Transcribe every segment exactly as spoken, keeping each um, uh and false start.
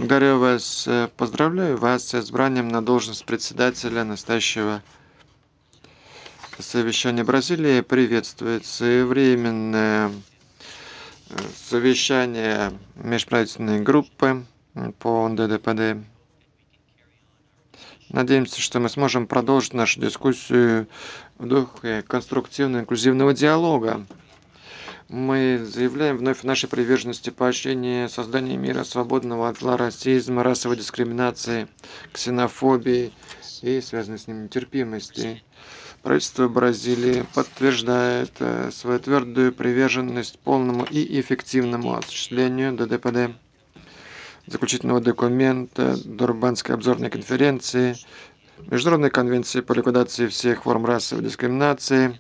Благодарю вас, э, поздравляю вас с избранием на должность председателя настоящего совещания Бразилии. Приветствует своевременное э, совещание межправительственной группы м, по Н Д Д П Д. Надеемся, что мы сможем продолжить нашу дискуссию в духе конструктивного инклюзивного диалога. Мы заявляем вновь о нашей приверженности поощрения создания мира, свободного от зла, расизма, расовой дискриминации, ксенофобии и связанной с ним нетерпимости. Правительство Бразилии подтверждает э, свою твердую приверженность полному и эффективному осуществлению Д Д П Д, заключительного документа Дурбанской обзорной конференции, Международной конвенции по ликвидации всех форм расовой дискриминации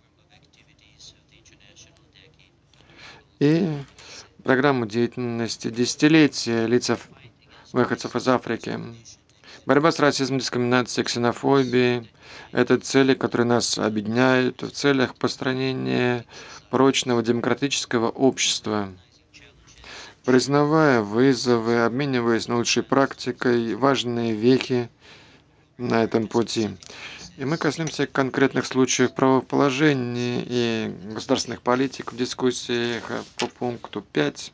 и программу деятельности десятилетия лиц выходцев из Африки. Борьба с расизмом, дискриминацией, ксенофобией– это цели, которые нас объединяют в целях построения прочного демократического общества. Признавая вызовы, обмениваясь наилучшей практикой, важные вехи на этом пути. И мы коснемся конкретных случаев правовых положений и государственных политик в дискуссиях по пункту пять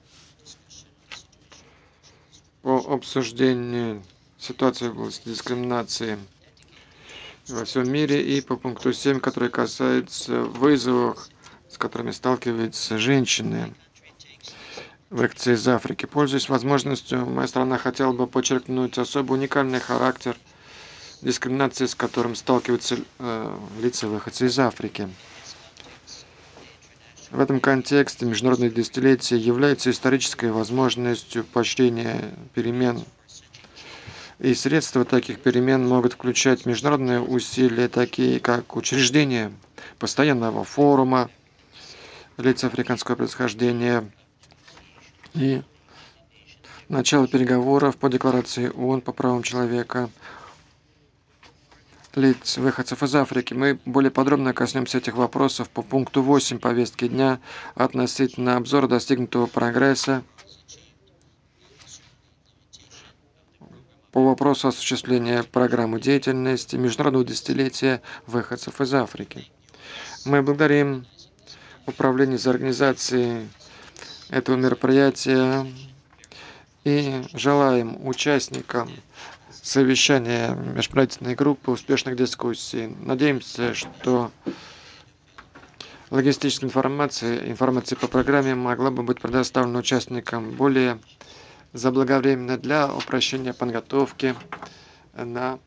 по обсуждению ситуации в области дискриминации во всем мире, и по пункту семь, который касается вызовов, с которыми сталкиваются женщины выходцы из Африки. Пользуясь возможностью, моя страна хотела бы подчеркнуть особо уникальный характер дискриминации, с которым сталкиваются э, лица выходцы из Африки. В этом контексте международное десятилетие является исторической возможностью поощрения перемен. И средства таких перемен могут включать международные усилия, такие как учреждение постоянного форума лиц африканского происхождения и начало переговоров по декларации О О Н по правам человека лиц выходцев из Африки. Мы более подробно коснемся этих вопросов по пункту восемь повестки дня относительно обзора достигнутого прогресса по вопросу осуществления программы деятельности Международного десятилетия выходцев из Африки. Мы благодарим Управление за организацией этого мероприятия и желаем участникам совещания межправительственной группы успешных дискуссий. Надеемся, что логистическая информация, информация по программе могла бы быть предоставлена участникам более заблаговременно для упрощения подготовки на